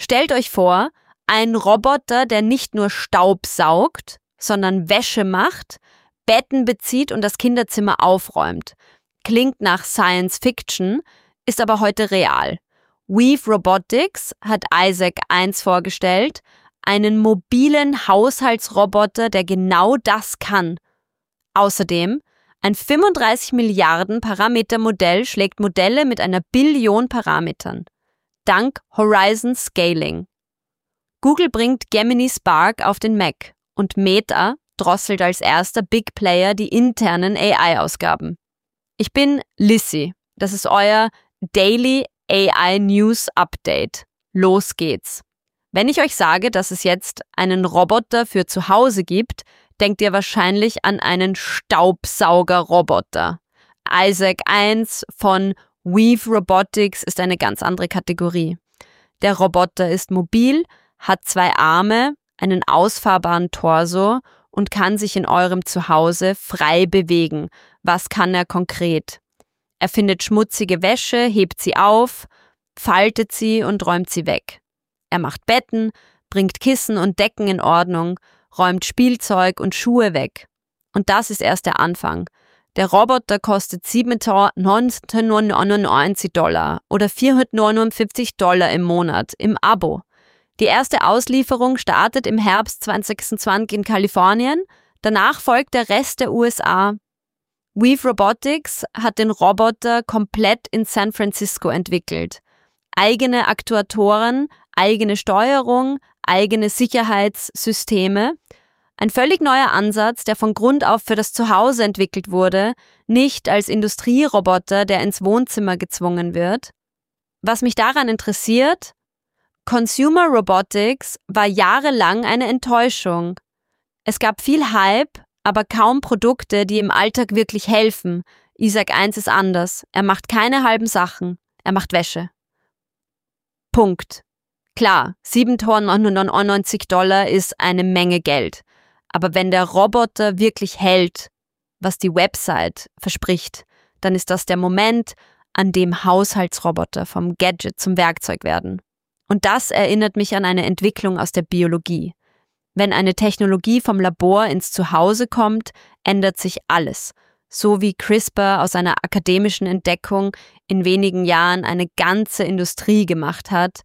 Stellt euch vor, ein Roboter, der nicht nur Staub saugt, sondern Wäsche macht, Betten bezieht und das Kinderzimmer aufräumt. Klingt nach Science Fiction, ist aber heute real. Weave Robotics hat Isaac I vorgestellt, einen mobilen Haushaltsroboter, der genau das kann. Außerdem, ein 35 Milliarden Parameter Modell schlägt Modelle mit einer Billion Parametern. Dank Horizon Scaling. Google bringt Gemini Spark auf den Mac und Meta drosselt als erster Big Player die internen AI-Ausgaben. Ich bin Lissy. Das ist euer Daily AI News Update. Los geht's. Wenn ich euch sage, dass es jetzt einen Roboter für zu Hause gibt, denkt ihr wahrscheinlich an einen Staubsaugerroboter. Isaac I von Weave Robotics ist eine ganz andere Kategorie. Der Roboter ist mobil, hat 2 Arme, einen ausfahrbaren Torso und kann sich in eurem Zuhause frei bewegen. Was kann er konkret? Er findet schmutzige Wäsche, hebt sie auf, faltet sie und räumt sie weg. Er macht Betten, bringt Kissen und Decken in Ordnung, räumt Spielzeug und Schuhe weg. Und das ist erst der Anfang. Der Roboter kostet $799 oder $459 im Monat im Abo. Die erste Auslieferung startet im Herbst 2026 in Kalifornien, danach folgt der Rest der USA. Weave Robotics hat den Roboter komplett in San Francisco entwickelt. Eigene Aktuatoren, eigene Steuerung, eigene Sicherheitssysteme. Ein völlig neuer Ansatz, der von Grund auf für das Zuhause entwickelt wurde, nicht als Industrieroboter, der ins Wohnzimmer gezwungen wird. Was mich daran interessiert: Consumer Robotics war jahrelang eine Enttäuschung. Es gab viel Hype, aber kaum Produkte, die im Alltag wirklich helfen. Isaac I ist anders. Er macht keine halben Sachen. Er macht Wäsche. Punkt. Klar, $799 ist eine Menge Geld. Aber wenn der Roboter wirklich hält, was die Website verspricht, dann ist das der Moment, an dem Haushaltsroboter vom Gadget zum Werkzeug werden. Und das erinnert mich an eine Entwicklung aus der Biologie. Wenn eine Technologie vom Labor ins Zuhause kommt, ändert sich alles. So wie CRISPR aus einer akademischen Entdeckung in wenigen Jahren eine ganze Industrie gemacht hat,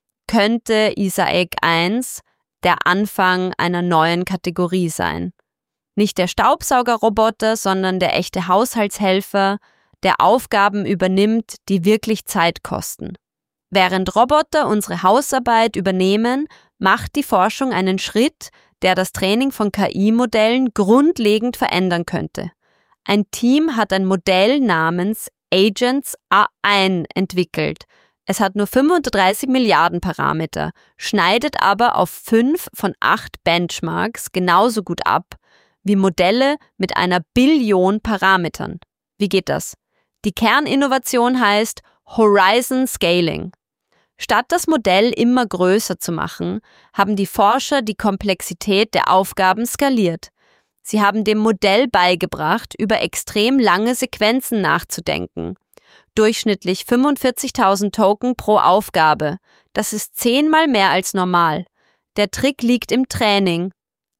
könnte Isaac I der Anfang einer neuen Kategorie sein. Nicht der Staubsaugerroboter, sondern der echte Haushaltshelfer, der Aufgaben übernimmt, die wirklich Zeit kosten. Während Roboter unsere Hausarbeit übernehmen, macht die Forschung einen Schritt, der das Training von KI-Modellen grundlegend verändern könnte. Ein Team hat ein Modell namens Agents A1 entwickelt. Es hat nur 35 Milliarden Parameter, schneidet aber auf 5 von 8 Benchmarks genauso gut ab wie Modelle mit einer Billion Parametern. Wie geht das? Die Kerninnovation heißt Horizon Scaling. Statt das Modell immer größer zu machen, haben die Forscher die Komplexität der Aufgaben skaliert. Sie haben dem Modell beigebracht, über extrem lange Sequenzen nachzudenken. Durchschnittlich 45.000 Token pro Aufgabe. Das ist 10-mal mehr als normal. Der Trick liegt im Training.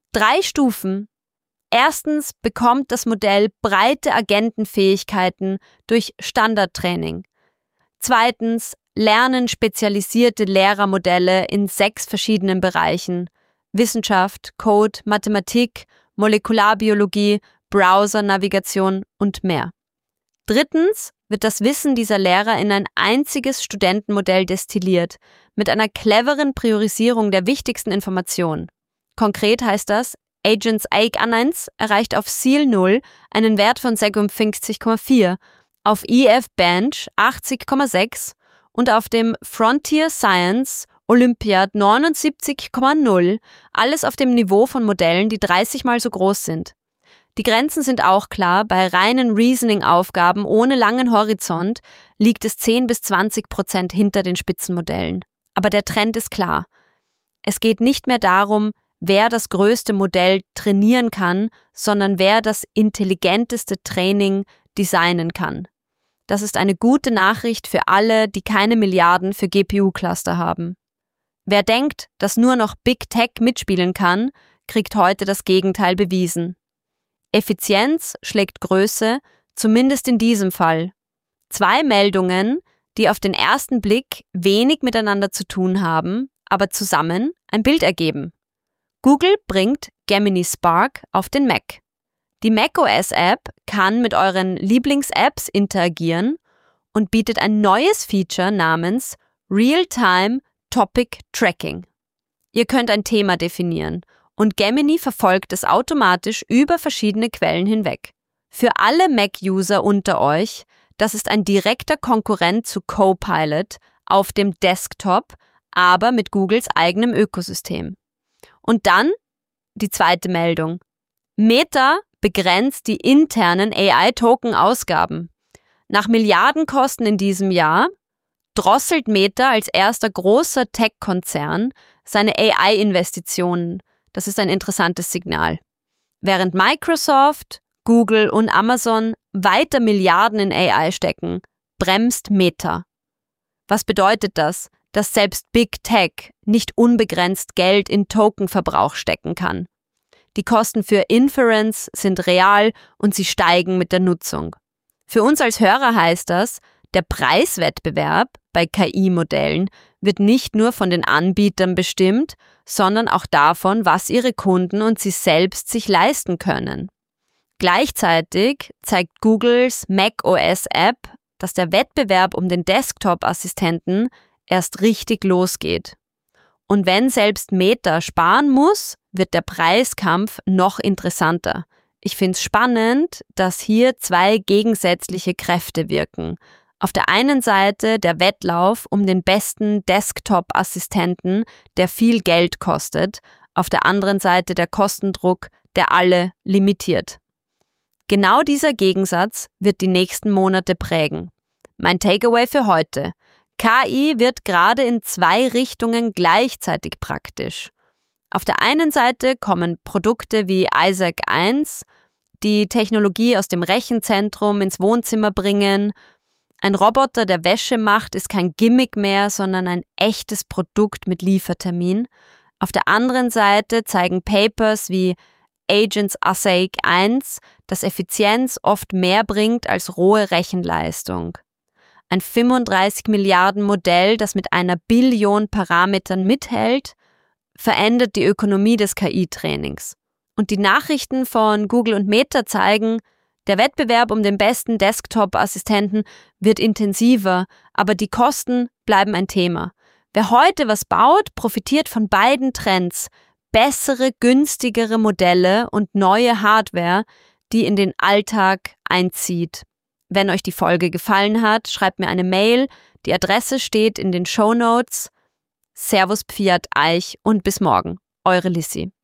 3 Stufen. Erstens bekommt das Modell breite Agentenfähigkeiten durch Standardtraining. Zweitens lernen spezialisierte Lehrermodelle in 6 verschiedenen Bereichen: Wissenschaft, Code, Mathematik, Molekularbiologie, Browser-Navigation und mehr. Drittens wird das Wissen dieser Lehrer in ein einziges Studentenmodell destilliert, mit einer cleveren Priorisierung der wichtigsten Informationen. Konkret heißt das, Agents A1 erreicht auf Seal 0 einen Wert von 56,4, auf EF Bench 80,6 und auf dem Frontier Science Olympiad 79,0, alles auf dem Niveau von Modellen, die 30 mal so groß sind. Die Grenzen sind auch klar, bei reinen Reasoning-Aufgaben ohne langen Horizont liegt es 10-20% hinter den Spitzenmodellen. Aber der Trend ist klar. Es geht nicht mehr darum, wer das größte Modell trainieren kann, sondern wer das intelligenteste Training designen kann. Das ist eine gute Nachricht für alle, die keine Milliarden für GPU-Cluster haben. Wer denkt, dass nur noch Big Tech mitspielen kann, kriegt heute das Gegenteil bewiesen. Effizienz schlägt Größe, zumindest in diesem Fall. 2 Meldungen, die auf den ersten Blick wenig miteinander zu tun haben, aber zusammen ein Bild ergeben. Google bringt Gemini Spark auf den Mac. Die macOS-App kann mit euren Lieblings-Apps interagieren und bietet ein neues Feature namens Real-Time Topic Tracking. Ihr könnt ein Thema definieren und Gemini verfolgt es automatisch über verschiedene Quellen hinweg. Für alle Mac-User unter euch, das ist ein direkter Konkurrent zu Copilot auf dem Desktop, aber mit Googles eigenem Ökosystem. Und dann die zweite Meldung. Meta begrenzt die internen AI-Token-Ausgaben. Nach Milliardenkosten in diesem Jahr drosselt Meta als erster großer Tech-Konzern seine AI-Investitionen. Das ist ein interessantes Signal. Während Microsoft, Google und Amazon weiter Milliarden in AI stecken, bremst Meta. Was bedeutet das? Dass selbst Big Tech nicht unbegrenzt Geld in Tokenverbrauch stecken kann. Die Kosten für Inference sind real und sie steigen mit der Nutzung. Für uns als Hörer heißt das, der Preiswettbewerb bei KI-Modellen wird nicht nur von den Anbietern bestimmt, sondern auch davon, was ihre Kunden und sie selbst sich leisten können. Gleichzeitig zeigt Googles macOS-App, dass der Wettbewerb um den Desktop-Assistenten erst richtig losgeht. Und wenn selbst Meta sparen muss, wird der Preiskampf noch interessanter. Ich finde es spannend, dass hier 2 gegensätzliche Kräfte wirken. Auf der einen Seite der Wettlauf um den besten Desktop-Assistenten, der viel Geld kostet, auf der anderen Seite der Kostendruck, der alle limitiert. Genau dieser Gegensatz wird die nächsten Monate prägen. Mein Takeaway für heute: KI wird gerade in 2 Richtungen gleichzeitig praktisch. Auf der einen Seite kommen Produkte wie Isaac 1, die Technologie aus dem Rechenzentrum ins Wohnzimmer bringen. Ein Roboter, der Wäsche macht, ist kein Gimmick mehr, sondern ein echtes Produkt mit Liefertermin. Auf der anderen Seite zeigen Papers wie Agents Assay 1, dass Effizienz oft mehr bringt als rohe Rechenleistung. Ein 35 Milliarden Modell, das mit 1 Billion Parametern mithält, verändert die Ökonomie des KI-Trainings. Und die Nachrichten von Google und Meta zeigen, der Wettbewerb um den besten Desktop-Assistenten wird intensiver, aber die Kosten bleiben ein Thema. Wer heute was baut, profitiert von beiden Trends: bessere, günstigere Modelle und neue Hardware, die in den Alltag einzieht. Wenn euch die Folge gefallen hat, schreibt mir eine Mail. Die Adresse steht in den Shownotes. Servus Pfiat Eich und bis morgen. Eure Lissi.